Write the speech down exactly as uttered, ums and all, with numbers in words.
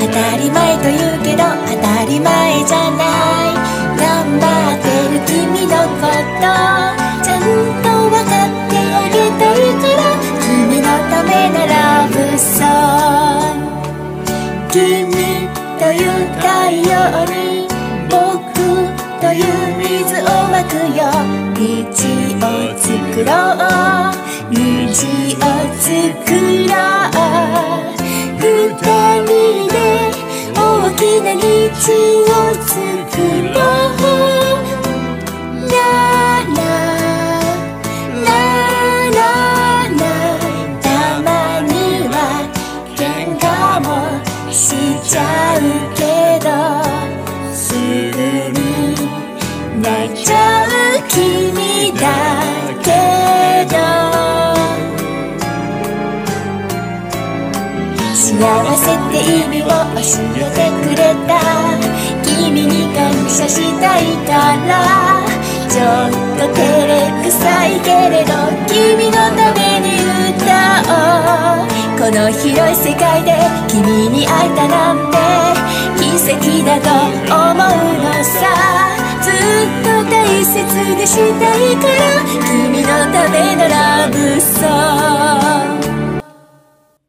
当たり前と言うけど当たり前じゃない。頑張ってる君のことちゃんと分かってあげたいから、君のためならブソン。君という太陽に僕という水をまくよ。道を作ろう、道を作ろう。二人で大きな道を作ろう。ラララララ。たまには喧嘩もしちゃうけど、すぐに泣いちゃう君だけど、幸せって意味を教えてくれた君に感謝したいから、ちょっと照れくさいけれど君のために歌おう。この広い世界で君に会えたなんて奇跡だと思うのさ。ずっと大切にしたいから、君のためのラブソング。